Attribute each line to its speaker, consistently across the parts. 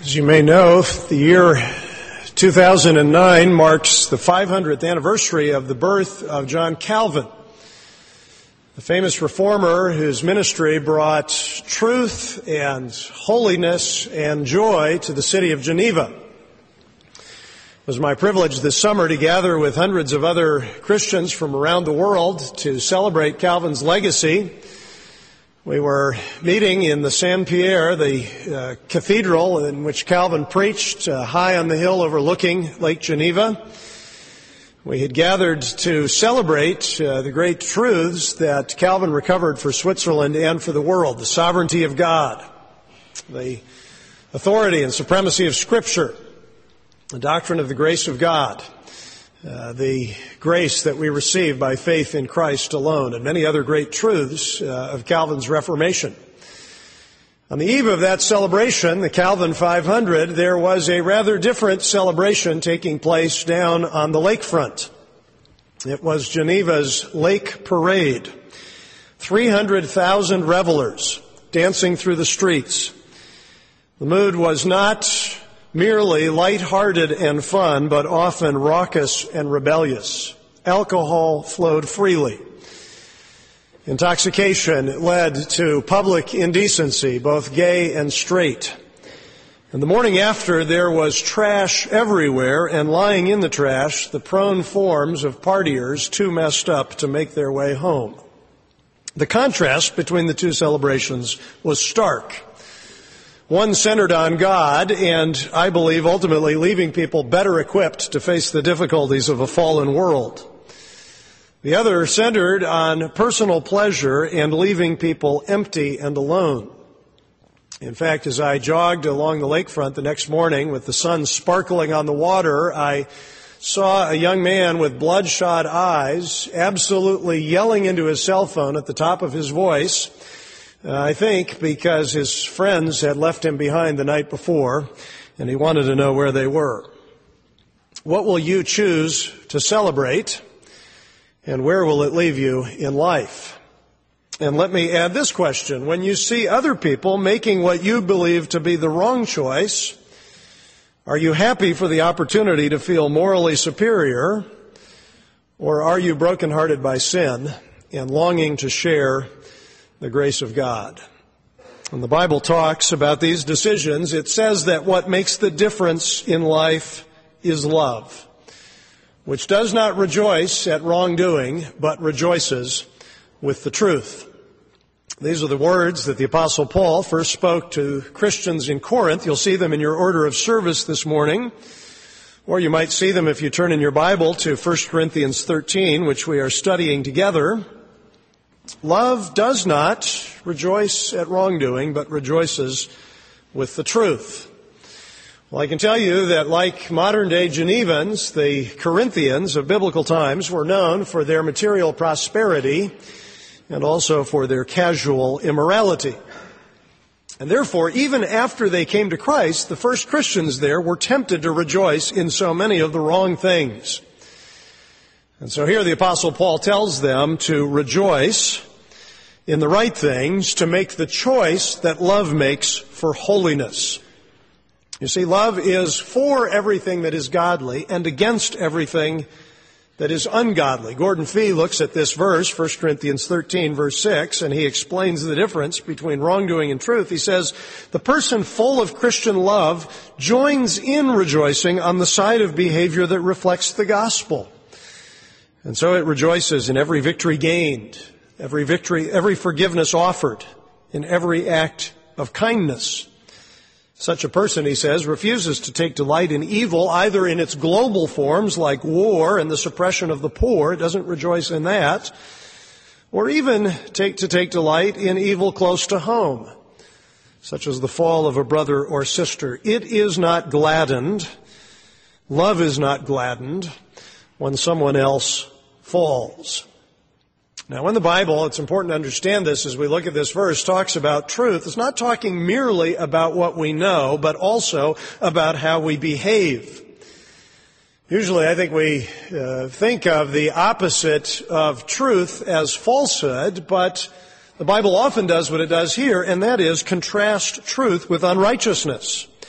Speaker 1: As you may know, the year 2009 marks the 500th anniversary of the birth of John Calvin, the famous reformer whose ministry brought truth and holiness and joy to the city of Geneva. It was my privilege this summer to gather with hundreds of other Christians from around the world to celebrate Calvin's legacy. We were meeting in the Saint-Pierre, the cathedral in which Calvin preached, high on the hill overlooking Lake Geneva. We had gathered to celebrate the great truths that Calvin recovered for Switzerland and for the world: the sovereignty of God, the authority and supremacy of Scripture, the doctrine of the grace of God, the grace that we receive by faith in Christ alone, and many other great truths of Calvin's Reformation. On the eve of that celebration, the Calvin 500, there was a rather different celebration taking place down on the lakefront. It was Geneva's Lake Parade. 300,000 revelers dancing through the streets. The mood was not merely light-hearted and fun, but often raucous and rebellious. Alcohol flowed freely. Intoxication led to public indecency, both gay and straight. And the morning after, there was trash everywhere, and lying in the trash, the prone forms of partiers too messed up to make their way home. The contrast between the two celebrations was stark. One centered on God, and I believe ultimately leaving people better equipped to face the difficulties of a fallen world. The other centered on personal pleasure and leaving people empty and alone. In fact, as I jogged along the lakefront the next morning with the sun sparkling on the water, I saw a young man with bloodshot eyes absolutely yelling into his cell phone at the top of his voice, I think because his friends had left him behind the night before, and he wanted to know where they were. What will you choose to celebrate, and where will it leave you in life? And let me add this question. When you see other people making what you believe to be the wrong choice, are you happy for the opportunity to feel morally superior, or are you brokenhearted by sin and longing to share the grace of God? When the Bible talks about these decisions, it says that what makes the difference in life is love, which does not rejoice at wrongdoing, but rejoices with the truth. These are the words that the Apostle Paul first spoke to Christians in Corinth. You'll see them in your order of service this morning, or you might see them if you turn in your Bible to 1 Corinthians 13, which we are studying together. Love does not rejoice at wrongdoing, but rejoices with the truth. Well, I can tell you that like modern-day Genevans, the Corinthians of biblical times were known for their material prosperity and also for their casual immorality. And therefore, even after they came to Christ, the first Christians there were tempted to rejoice in so many of the wrong things. And so here the Apostle Paul tells them to rejoice in the right things, to make the choice that love makes for holiness. You see, love is for everything that is godly and against everything that is ungodly. Gordon Fee looks at this verse, 1 Corinthians 13, verse 6, and he explains the difference between wrongdoing and truth. He says, the person full of Christian love joins in rejoicing on the side of behavior that reflects the gospel. And so it rejoices in every victory gained, every forgiveness offered, in every act of kindness. Such a person, he says, refuses to take delight in evil, either in its global forms like war and the suppression of the poor. It doesn't rejoice in that. Or even take delight in evil close to home, such as the fall of a brother or sister. It is not gladdened. Love is not gladdened when someone else falls. Now, when the Bible, it's important to understand this as we look at this verse, talks about truth, it's not talking merely about what we know, but also about how we behave. Usually, I think we think of the opposite of truth as falsehood, but the Bible often does what it does here, and that is contrast truth with unrighteousness.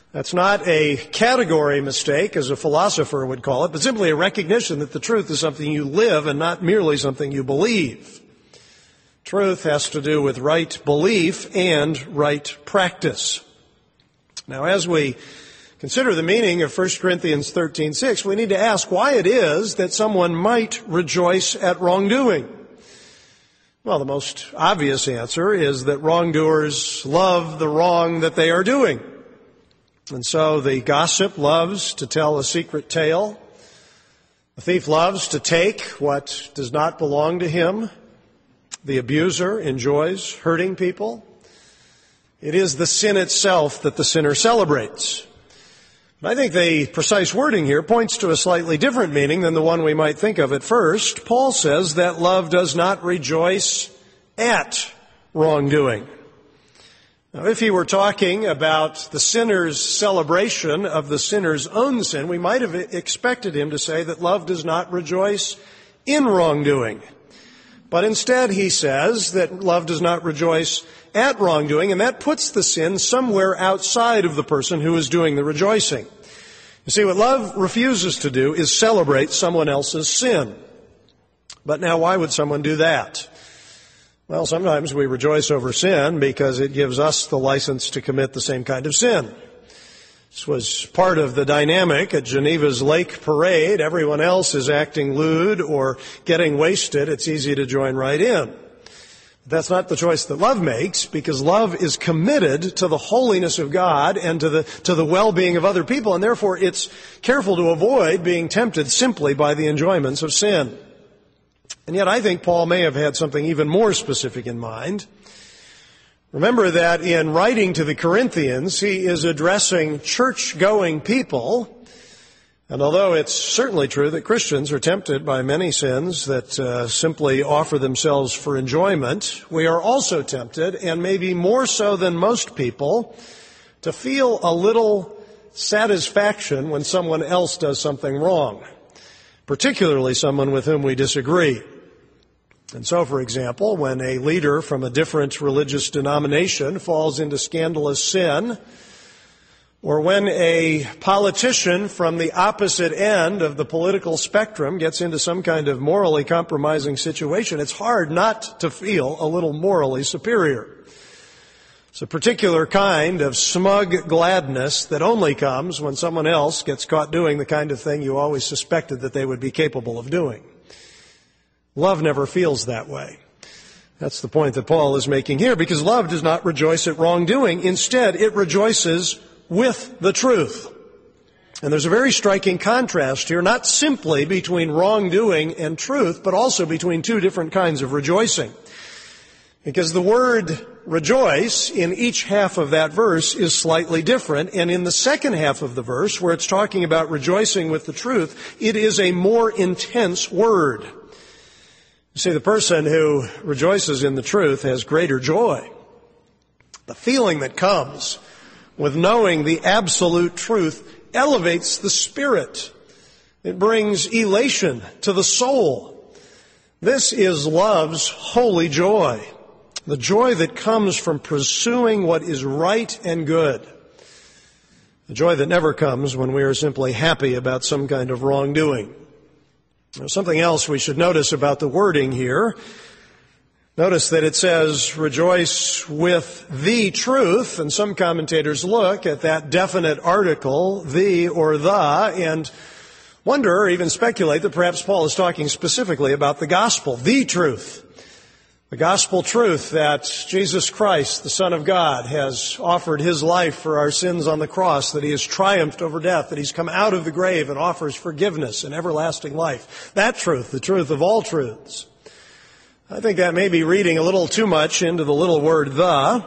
Speaker 1: That's not a category mistake, as a philosopher would call it, but simply a recognition that the truth is something you live and not merely something you believe. Truth has to do with right belief and right practice. Now, as we consider the meaning of 1 Corinthians 13:6, we need to ask why it is that someone might rejoice at wrongdoing. Well, the most obvious answer is that wrongdoers love the wrong that they are doing. And so the gossip loves to tell a secret tale. The thief loves to take what does not belong to him. The abuser enjoys hurting people. It is the sin itself that the sinner celebrates. But I think the precise wording here points to a slightly different meaning than the one we might think of at first. Paul says that love does not rejoice at wrongdoing. Now, if he were talking about the sinner's celebration of the sinner's own sin, we might have expected him to say that love does not rejoice in wrongdoing. But instead he says that love does not rejoice at wrongdoing, and that puts the sin somewhere outside of the person who is doing the rejoicing. You see, what love refuses to do is celebrate someone else's sin. But now, why would someone do that? Well, sometimes we rejoice over sin because it gives us the license to commit the same kind of sin. This was part of the dynamic at Geneva's Lake Parade. Everyone else is acting lewd or getting wasted. It's easy to join right in. That's not the choice that love makes, because love is committed to the holiness of God and to the well-being of other people, and therefore it's careful to avoid being tempted simply by the enjoyments of sin. And yet I think Paul may have had something even more specific in mind. Remember that in writing to the Corinthians, he is addressing church-going people. And although it's certainly true that Christians are tempted by many sins that simply offer themselves for enjoyment, we are also tempted, and maybe more so than most people, to feel a little satisfaction when someone else does something wrong, particularly someone with whom we disagree. And so, for example, when a leader from a different religious denomination falls into scandalous sin, or when a politician from the opposite end of the political spectrum gets into some kind of morally compromising situation, it's hard not to feel a little morally superior. It's a particular kind of smug gladness that only comes when someone else gets caught doing the kind of thing you always suspected that they would be capable of doing. Love never feels that way. That's the point that Paul is making here, because love does not rejoice at wrongdoing. Instead, it rejoices with the truth. And there's a very striking contrast here, not simply between wrongdoing and truth, but also between two different kinds of rejoicing. Because the word rejoice in each half of that verse is slightly different, and in the second half of the verse, where it's talking about rejoicing with the truth, it is a more intense word. You see, the person who rejoices in the truth has greater joy. The feeling that comes with knowing the absolute truth elevates the spirit. It brings elation to the soul. This is love's holy joy, the joy that comes from pursuing what is right and good, the joy that never comes when we are simply happy about some kind of wrongdoing. There's something else we should notice about the wording here. Notice that it says, rejoice with the truth, and some commentators look at that definite article, the or the, and wonder or even speculate that perhaps Paul is talking specifically about the gospel, the truth. The gospel truth that Jesus Christ, the Son of God, has offered his life for our sins on the cross, that he has triumphed over death, that he's come out of the grave and offers forgiveness and everlasting life. That truth, the truth of all truths. I think that may be reading a little too much into the little word the.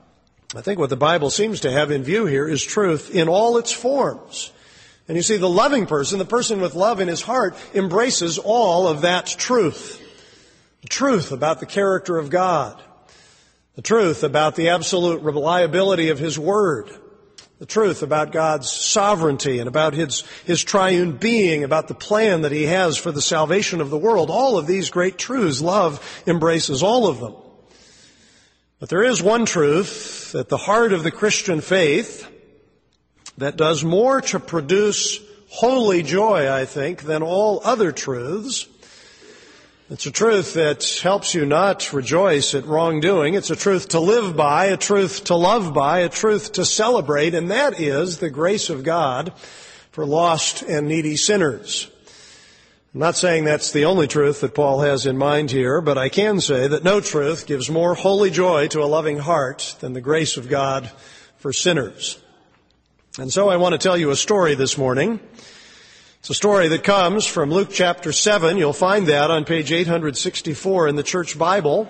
Speaker 1: I think what the Bible seems to have in view here is truth in all its forms. And you see, the loving person, the person with love in his heart, embraces all of that truth. The truth about the character of God. The truth about the absolute reliability of his word. The truth about God's sovereignty and about his triune being, about the plan that he has for the salvation of the world. All of these great truths, love embraces all of them. But there is one truth at the heart of the Christian faith, that does more to produce holy joy, I think, than all other truths. It's a truth that helps you not rejoice at wrongdoing. It's a truth to live by, a truth to love by, a truth to celebrate, and that is the grace of God for lost and needy sinners. I'm not saying that's the only truth that Paul has in mind here, but I can say that no truth gives more holy joy to a loving heart than the grace of God for sinners. And so I want to tell you a story this morning. It's a story that comes from Luke chapter 7. You'll find that on page 864 in the church Bible.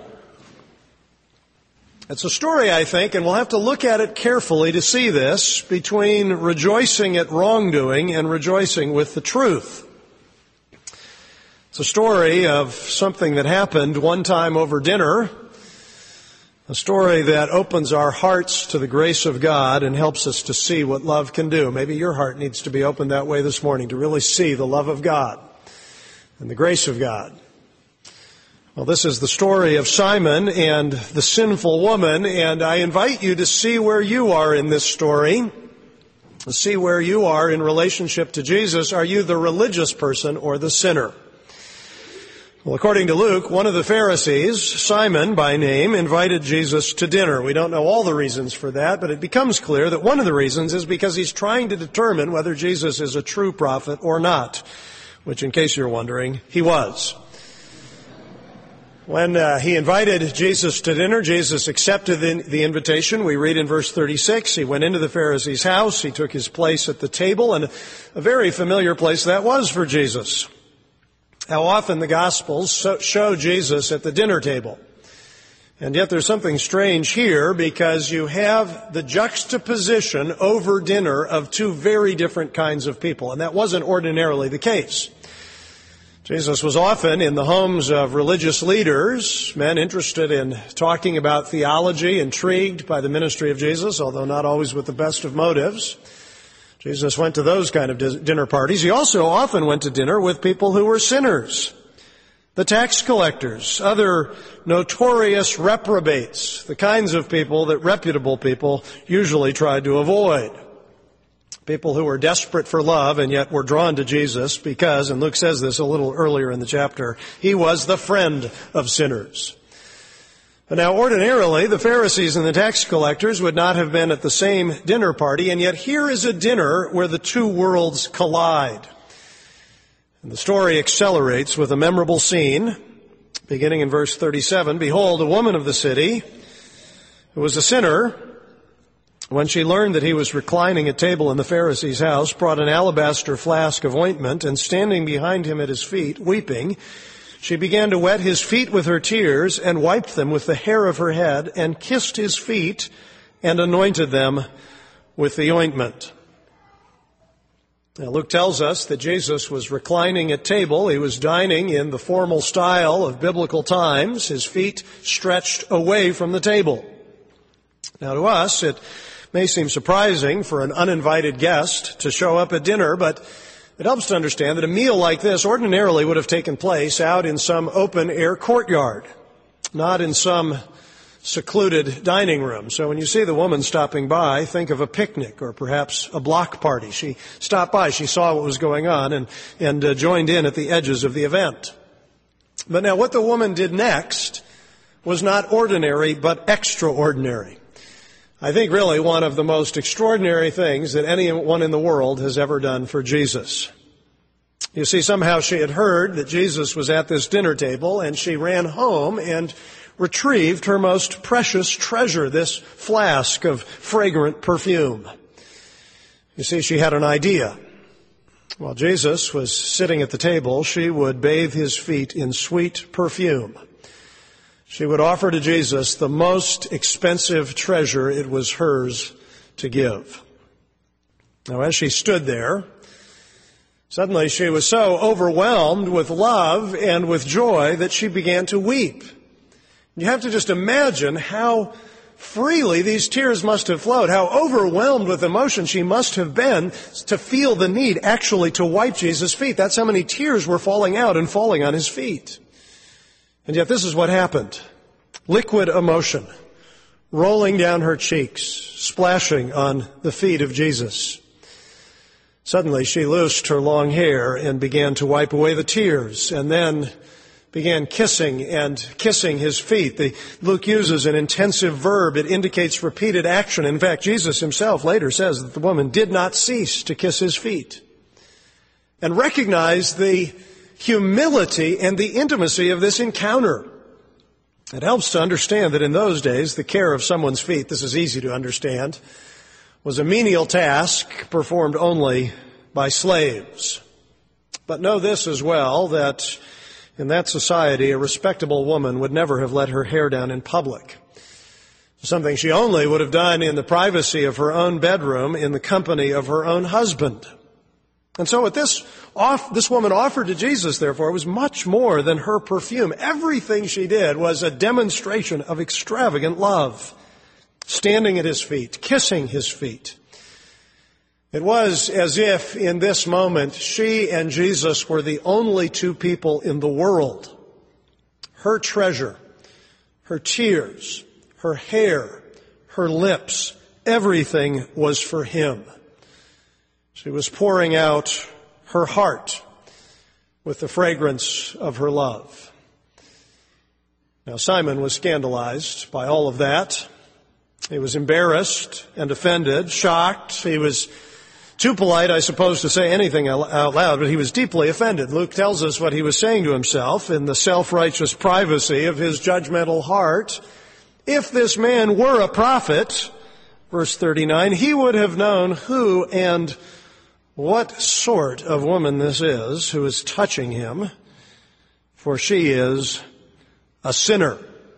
Speaker 1: It's a story, I think, and we'll have to look at it carefully to see this, between rejoicing at wrongdoing and rejoicing with the truth. It's a story of something that happened one time over dinner, a story that opens our hearts to the grace of God and helps us to see what love can do. Maybe your heart needs to be opened that way this morning, to really see the love of God and the grace of God. Well, this is the story of Simon and the sinful woman, and I invite you to see where you are in this story, to see where you are in relationship to Jesus. Are you the religious person or the sinner? Well, according to Luke, one of the Pharisees, Simon by name, invited Jesus to dinner. We don't know all the reasons for that, but it becomes clear that one of the reasons is because he's trying to determine whether Jesus is a true prophet or not, which, in case you're wondering, he was. When he invited Jesus to dinner, Jesus accepted the invitation. We read in verse 36, he went into the Pharisee's house, he took his place at the table, and a very familiar place that was for Jesus. How often the Gospels show Jesus at the dinner table. And yet there's something strange here, because you have the juxtaposition over dinner of two very different kinds of people, and that wasn't ordinarily the case. Jesus was often in the homes of religious leaders, men interested in talking about theology, intrigued by the ministry of Jesus, although not always with the best of motives. Jesus went to those kind of dinner parties. He also often went to dinner with people who were sinners, the tax collectors, other notorious reprobates, the kinds of people that reputable people usually tried to avoid. People who were desperate for love and yet were drawn to Jesus because, and Luke says this a little earlier in the chapter, he was the friend of sinners. Now, ordinarily, the Pharisees and the tax collectors would not have been at the same dinner party, and yet here is a dinner where the two worlds collide. And the story accelerates with a memorable scene, beginning in verse 37. Behold, a woman of the city, who was a sinner, when she learned that he was reclining at table in the Pharisee's house, brought an alabaster flask of ointment, and standing behind him at his feet, weeping, she began to wet his feet with her tears and wiped them with the hair of her head and kissed his feet and anointed them with the ointment. Now, Luke tells us that Jesus was reclining at table. He was dining in the formal style of biblical times, his feet stretched away from the table. Now, to us, it may seem surprising for an uninvited guest to show up at dinner, but it helps to understand that a meal like this ordinarily would have taken place out in some open-air courtyard, not in some secluded dining room. So when you see the woman stopping by, think of a picnic or perhaps a block party. She stopped by, she saw what was going on and joined in at the edges of the event. But now what the woman did next was not ordinary but extraordinary. I think really one of the most extraordinary things that anyone in the world has ever done for Jesus. You see, somehow she had heard that Jesus was at this dinner table, and she ran home and retrieved her most precious treasure, this flask of fragrant perfume. You see, she had an idea. While Jesus was sitting at the table, she would bathe his feet in sweet perfume. She would offer to Jesus the most expensive treasure it was hers to give. Now, as she stood there, suddenly she was so overwhelmed with love and with joy that she began to weep. You have to just imagine how freely these tears must have flowed, how overwhelmed with emotion she must have been to feel the need actually to wipe Jesus' feet. That's how many tears were falling out and falling on his feet. And yet this is what happened. Liquid emotion rolling down her cheeks, splashing on the feet of Jesus. Suddenly she loosed her long hair and began to wipe away the tears, and then began kissing his feet. Luke uses an intensive verb. It indicates repeated action. In fact, Jesus himself later says that the woman did not cease to kiss his feet. And recognize the humility and the intimacy of this encounter. It helps to understand that in those days, the care of someone's feet, this is easy to understand, was a menial task performed only by slaves. But know this as well, that in that society, a respectable woman would never have let her hair down in public. Something she only would have done in the privacy of her own bedroom in the company of her own husband. And so what this woman offered to Jesus, therefore, was much more than her perfume. Everything she did was a demonstration of extravagant love. Standing at his feet, kissing his feet. It was as if in this moment she and Jesus were the only two people in the world. Her treasure, her tears, her hair, her lips, everything was for him. She was pouring out her heart with the fragrance of her love. Now Simon was scandalized by all of that. He was embarrassed and offended, shocked. He was too polite, I suppose, to say anything out loud, but he was deeply offended. Luke tells us what he was saying to himself in the self-righteous privacy of his judgmental heart. If this man were a prophet, verse 39, he would have known who and what sort of woman this is who is touching him, for she is a sinner.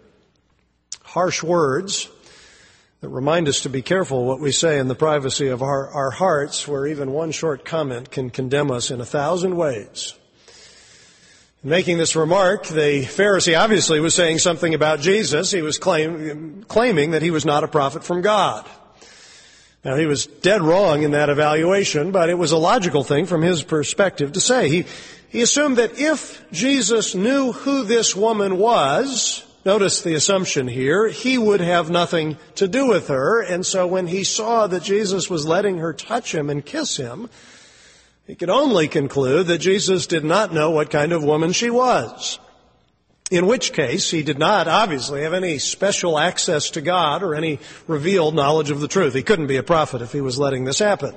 Speaker 1: Harsh words that remind us to be careful what we say in the privacy of our hearts, where even one short comment can condemn us in 1,000 ways. In making this remark, the Pharisee obviously was saying something about Jesus. He was claiming that he was not a prophet from God. Now, he was dead wrong in that evaluation, but it was a logical thing from his perspective to say. He assumed that if Jesus knew who this woman was, notice the assumption here, he would have nothing to do with her. And so when he saw that Jesus was letting her touch him and kiss him, he could only conclude that Jesus did not know what kind of woman she was. In which case, he did not obviously have any special access to God or any revealed knowledge of the truth. He couldn't be a prophet if he was letting this happen.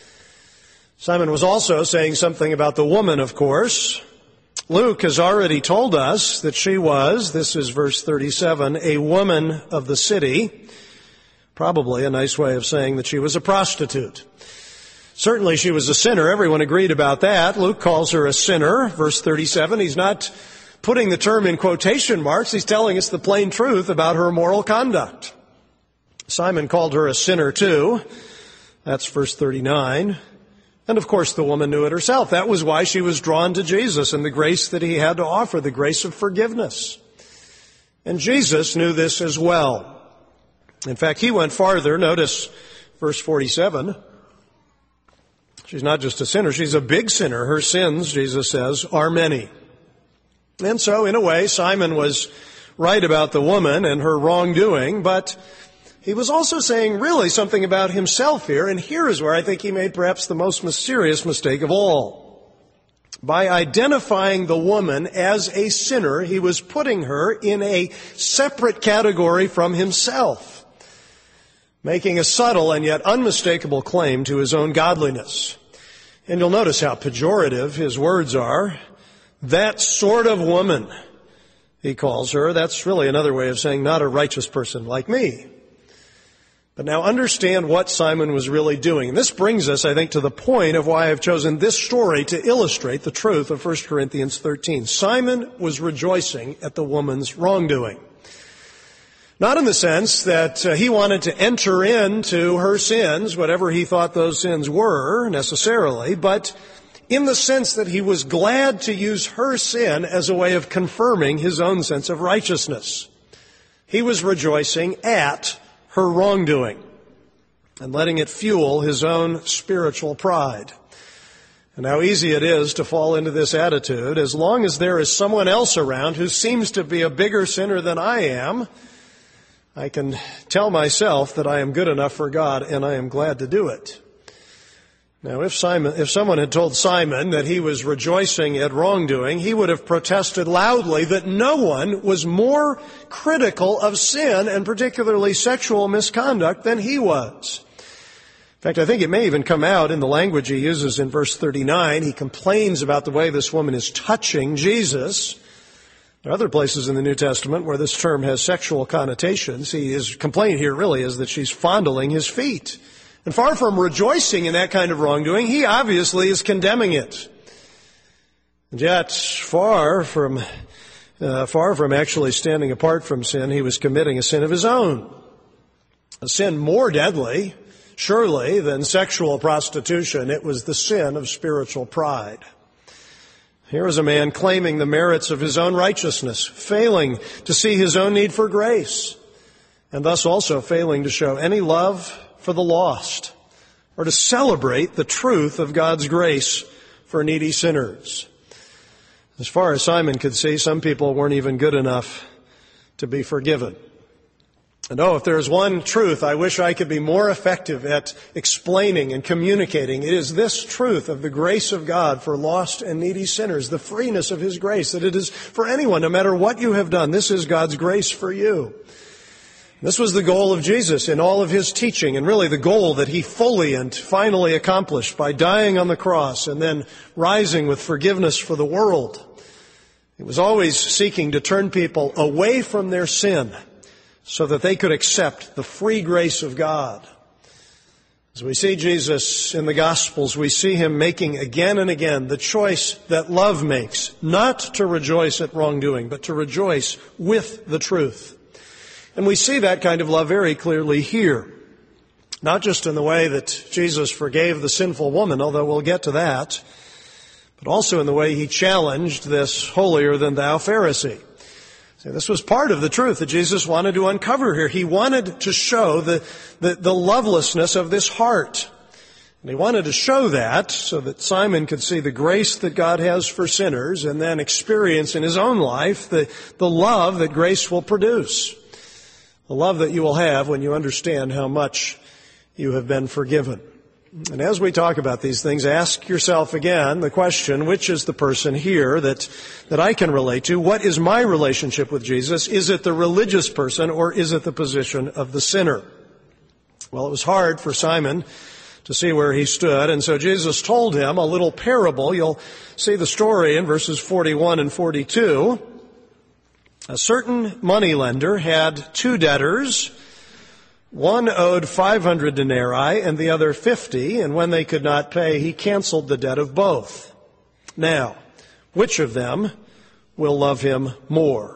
Speaker 1: Simon was also saying something about the woman, of course. Luke has already told us that she was, this is verse 37, a woman of the city. Probably a nice way of saying that she was a prostitute. Certainly she was a sinner. Everyone agreed about that. Luke calls her a sinner. Verse 37, he's not putting the term in quotation marks. He's telling us the plain truth about her moral conduct. Simon called her a sinner too. That's verse 39. And of course the woman knew it herself. That was why she was drawn to Jesus and the grace that he had to offer, the grace of forgiveness. And Jesus knew this as well. In fact, he went farther. Notice verse 47. She's not just a sinner, she's a big sinner. Her sins, Jesus says, are many. And so, in a way, Simon was right about the woman and her wrongdoing, but he was also saying really something about himself here, and here is where I think he made perhaps the most mysterious mistake of all. By identifying the woman as a sinner, he was putting her in a separate category from himself, making a subtle and yet unmistakable claim to his own godliness. And you'll notice how pejorative his words are. That sort of woman, he calls her. That's really another way of saying not a righteous person like me. But now understand what Simon was really doing. And this brings us, I think, to the point of why I've chosen this story to illustrate the truth of 1 Corinthians 13. Simon was rejoicing at the woman's wrongdoing. Not in the sense that he wanted to enter into her sins, whatever he thought those sins were necessarily, but in the sense that he was glad to use her sin as a way of confirming his own sense of righteousness. He was rejoicing at her wrongdoing and letting it fuel his own spiritual pride. And how easy it is to fall into this attitude. As long as there is someone else around who seems to be a bigger sinner than I am, I can tell myself that I am good enough for God, and I am glad to do it. Now, if someone had told Simon that he was rejoicing at wrongdoing, he would have protested loudly that no one was more critical of sin, and particularly sexual misconduct, than he was. In fact, I think it may even come out in the language he uses in verse 39. He complains about the way this woman is touching Jesus. There are other places in the New Testament where this term has sexual connotations. His complaint here really is that she's fondling his feet. And far from rejoicing in that kind of wrongdoing, he obviously is condemning it. And yet, far from actually standing apart from sin, he was committing a sin of his own. A sin more deadly, surely, than sexual prostitution. It was the sin of spiritual pride. Here is a man claiming the merits of his own righteousness, failing to see his own need for grace, and thus also failing to show any love for the lost, or to celebrate the truth of God's grace for needy sinners. As far as Simon could see, some people weren't even good enough to be forgiven. And if there is one truth I wish I could be more effective at explaining and communicating, it is this truth of the grace of God for lost and needy sinners, the freeness of His grace, that it is for anyone, no matter what you have done. This is God's grace for you. This was the goal of Jesus in all of His teaching, and really the goal that He fully and finally accomplished by dying on the cross and then rising with forgiveness for the world. He was always seeking to turn people away from their sin so that they could accept the free grace of God. As we see Jesus in the Gospels, we see Him making again and again the choice that love makes, not to rejoice at wrongdoing, but to rejoice with the truth. And we see that kind of love very clearly here. Not just in the way that Jesus forgave the sinful woman, although we'll get to that, but also in the way He challenged this holier-than-thou Pharisee. See, this was part of the truth that Jesus wanted to uncover here. He wanted to show the lovelessness of this heart. And He wanted to show that so that Simon could see the grace that God has for sinners and then experience in his own life the love that grace will produce. The love that you will have when you understand how much you have been forgiven. And as we talk about these things, ask yourself again the question, which is the person here that I can relate to? What is my relationship with Jesus? Is it the religious person, or is it the position of the sinner? Well, it was hard for Simon to see where he stood, and so Jesus told him a little parable. You'll see the story in verses 41 and 42. A certain moneylender had two debtors. One owed 500 denarii and the other 50, and when they could not pay, he canceled the debt of both. Now, which of them will love him more?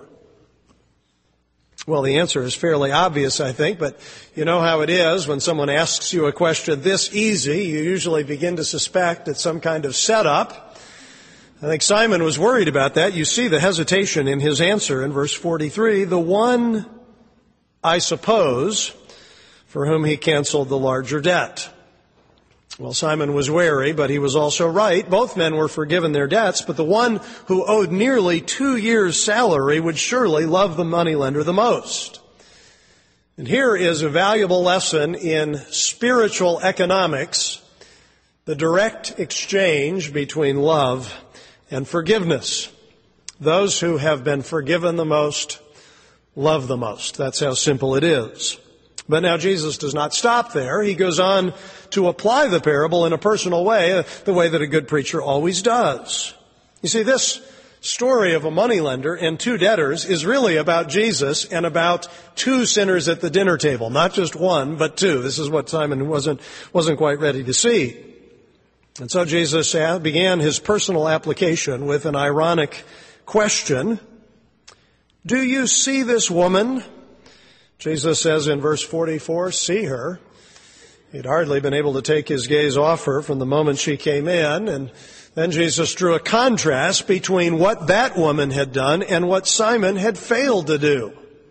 Speaker 1: Well, the answer is fairly obvious, I think, but you know how it is. When someone asks you a question this easy, you usually begin to suspect it's some kind of setup. I think Simon was worried about that. You see the hesitation in his answer in verse 43. The one, I suppose, for whom he canceled the larger debt. Well, Simon was wary, but he was also right. Both men were forgiven their debts, but the one who owed nearly 2 years' salary would surely love the moneylender the most. And here is a valuable lesson in spiritual economics, the direct exchange between love and forgiveness. Those who have been forgiven the most love the most. That's how simple it is. But now Jesus does not stop there. He goes on to apply the parable in a personal way, the way that a good preacher always does. You see, this story of a moneylender and two debtors is really about Jesus and about two sinners at the dinner table. Not just one, but two. This is what Simon wasn't quite ready to see. And so Jesus began his personal application with an ironic question. Do you see this woman? Jesus says in verse 44, see her. He'd hardly been able to take his gaze off her from the moment she came in. And then Jesus drew a contrast between what that woman had done and what Simon had failed to do.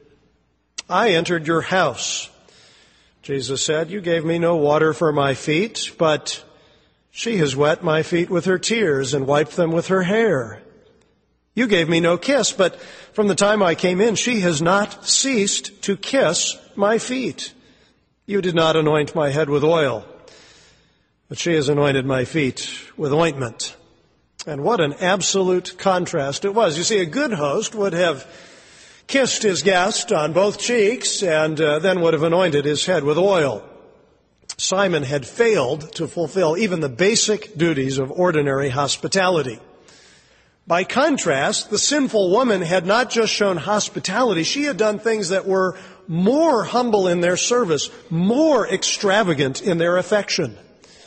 Speaker 1: I entered your house, Jesus said. You gave me no water for my feet, but she has wet my feet with her tears and wiped them with her hair. You gave me no kiss, but from the time I came in, she has not ceased to kiss my feet. You did not anoint my head with oil, but she has anointed my feet with ointment. And what an absolute contrast it was. You see, a good host would have kissed his guest on both cheeks and then would have anointed his head with oil. Simon had failed to fulfill even the basic duties of ordinary hospitality. By contrast, the sinful woman had not just shown hospitality, she had done things that were more humble in their service, more extravagant in their affection.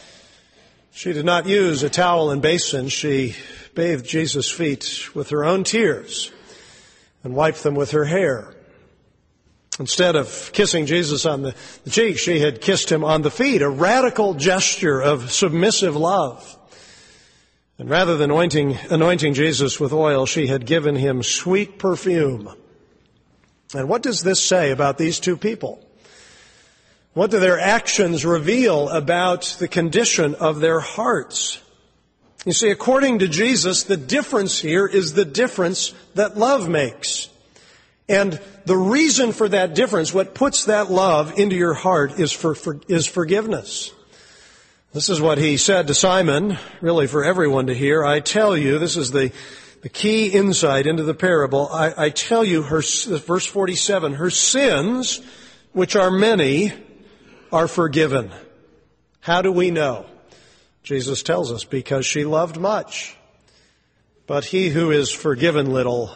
Speaker 1: She did not use a towel and basin. She bathed Jesus' feet with her own tears and wiped them with her hair. Instead of kissing Jesus on the cheek, she had kissed him on the feet, a radical gesture of submissive love. And rather than anointing Jesus with oil, she had given him sweet perfume. And what does this say about these two people? What do their actions reveal about the condition of their hearts? You see, according to Jesus, the difference here is the difference that love makes. And the reason for that difference, what puts that love into your heart, is forgiveness. This is what he said to Simon, really for everyone to hear. I tell you, this is the key insight into the parable. I tell you, verse 47, her sins, which are many, are forgiven. How do we know? Jesus tells us, because she loved much. But he who is forgiven little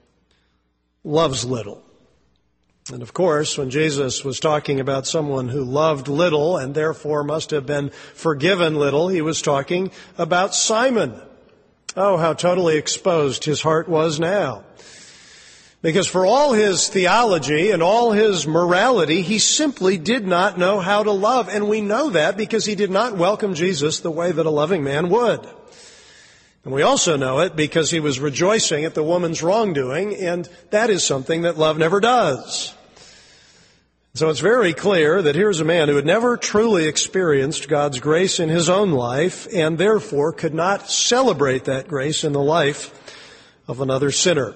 Speaker 1: loves little. And of course, when Jesus was talking about someone who loved little and therefore must have been forgiven little, he was talking about Simon. Oh, how totally exposed his heart was now. Because for all his theology and all his morality, he simply did not know how to love. And we know that because he did not welcome Jesus the way that a loving man would. And we also know it because he was rejoicing at the woman's wrongdoing, and that is something that love never does. So it's very clear that here's a man who had never truly experienced God's grace in his own life, and therefore could not celebrate that grace in the life of another sinner.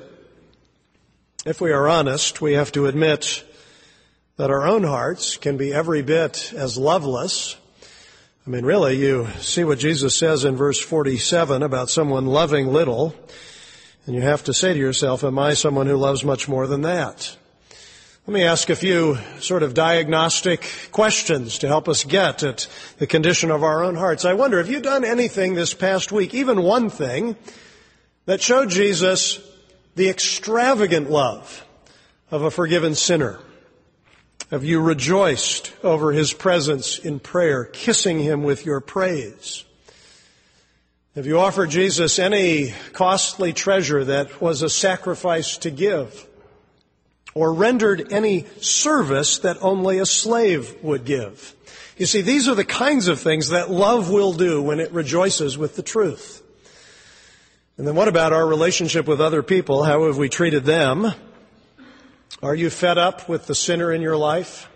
Speaker 1: If we are honest, we have to admit that our own hearts can be every bit as loveless. I mean, really, you see what Jesus says in verse 47 about someone loving little, and you have to say to yourself, am I someone who loves much more than that? Let me ask a few sort of diagnostic questions to help us get at the condition of our own hearts. I wonder, have you done anything this past week, even one thing, that showed Jesus the extravagant love of a forgiven sinner? Have you rejoiced over his presence in prayer, kissing him with your praise? Have you offered Jesus any costly treasure that was a sacrifice to give? Or rendered any service that only a slave would give? You see, these are the kinds of things that love will do when it rejoices with the truth. And then what about our relationship with other people? How have we treated them? Are you fed up with the sinner in your life?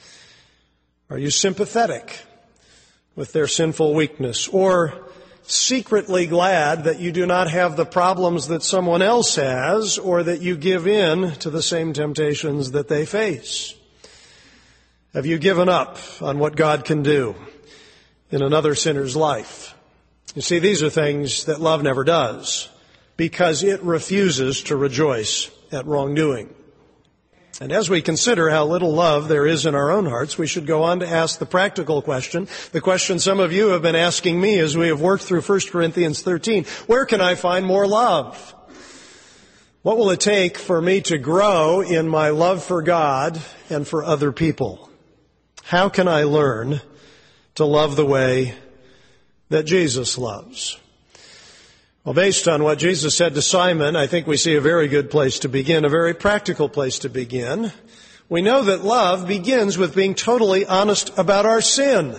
Speaker 1: Are you sympathetic with their sinful weakness? Or secretly glad that you do not have the problems that someone else has, or that you give in to the same temptations that they face? Have you given up on what God can do in another sinner's life? You see, these are things that love never does, because it refuses to rejoice at wrongdoing. And as we consider how little love there is in our own hearts, we should go on to ask the practical question, the question some of you have been asking me as we have worked through 1 Corinthians 13. Where can I find more love? What will it take for me to grow in my love for God and for other people? How can I learn to love the way that Jesus loves? Well, based on what Jesus said to Simon, I think we see a very good place to begin, a very practical place to begin. We know that love begins with being totally honest about our sin.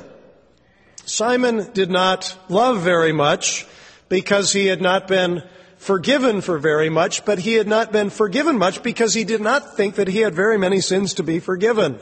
Speaker 1: Simon did not love very much because he had not been forgiven for very much, but he had not been forgiven much because he did not think that he had very many sins to be forgiven.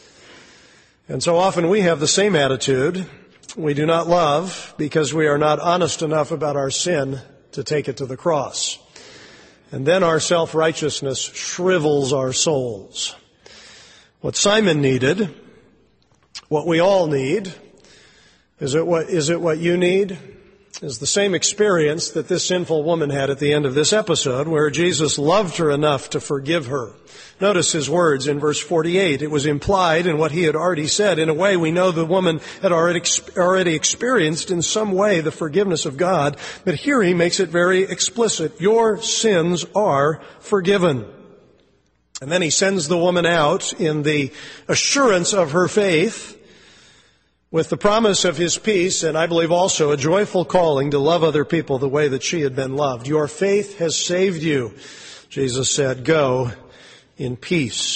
Speaker 1: And so often we have the same attitude. We do not love because we are not honest enough about our sin to take it to the cross. And then our self-righteousness shrivels our souls. What Simon needed, what we all need, Is it what you need? Is the same experience that this sinful woman had at the end of this episode, where Jesus loved her enough to forgive her. Notice his words in verse 48. It was implied in what he had already said. In a way, we know the woman had already experienced in some way the forgiveness of God, but here he makes it very explicit. Your sins are forgiven. And then he sends the woman out in the assurance of her faith, with the promise of his peace, and I believe also a joyful calling to love other people the way that she had been loved. Your faith has saved you, Jesus said. Go in peace.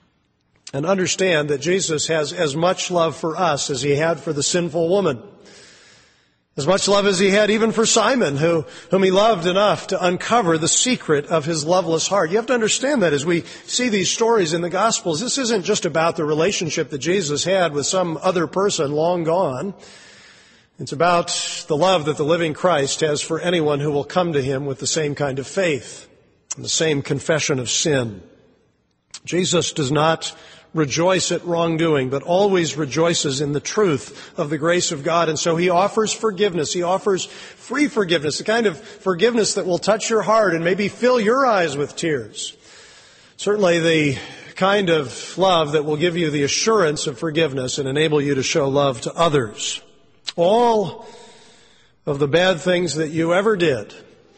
Speaker 1: And understand that Jesus has as much love for us as he had for the sinful woman. As much love as he had even for Simon, whom he loved enough to uncover the secret of his loveless heart. You have to understand that as we see these stories in the Gospels, this isn't just about the relationship that Jesus had with some other person long gone. It's about the love that the living Christ has for anyone who will come to him with the same kind of faith and the same confession of sin. Jesus does not rejoice at wrongdoing, but always rejoices in the truth of the grace of God. And so he offers forgiveness. He offers free forgiveness, the kind of forgiveness that will touch your heart and maybe fill your eyes with tears. Certainly the kind of love that will give you the assurance of forgiveness and enable you to show love to others. All of the bad things that you ever did,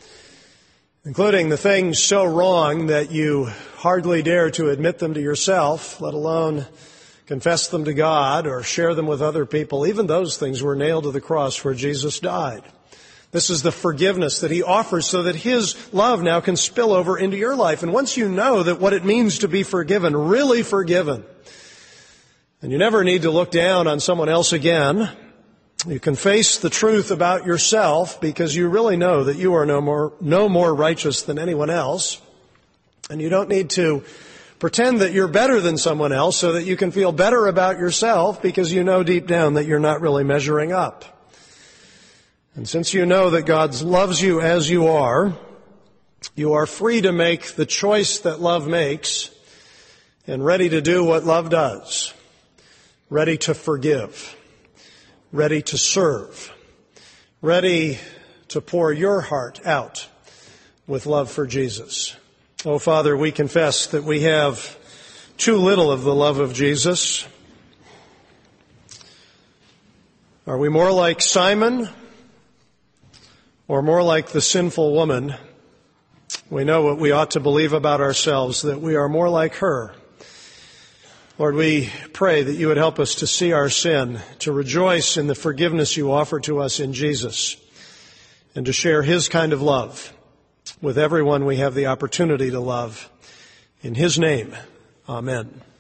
Speaker 1: including the things so wrong that you hardly dare to admit them to yourself, let alone confess them to God or share them with other people. Even those things were nailed to the cross where Jesus died. This is the forgiveness that he offers so that his love now can spill over into your life. And once you know that what it means to be forgiven, really forgiven, and you never need to look down on someone else again, you can face the truth about yourself because you really know that you are no more righteous than anyone else. And you don't need to pretend that you're better than someone else so that you can feel better about yourself because you know deep down that you're not really measuring up. And since you know that God loves you as you are free to make the choice that love makes and ready to do what love does, ready to forgive, ready to serve, ready to pour your heart out with love for Jesus. Oh, Father, we confess that we have too little of the love of Jesus. Are we more like Simon or more like the sinful woman? We know what we ought to believe about ourselves, that we are more like her. Lord, we pray that you would help us to see our sin, to rejoice in the forgiveness you offer to us in Jesus, and to share his kind of love with everyone we have the opportunity to love. In his name, amen.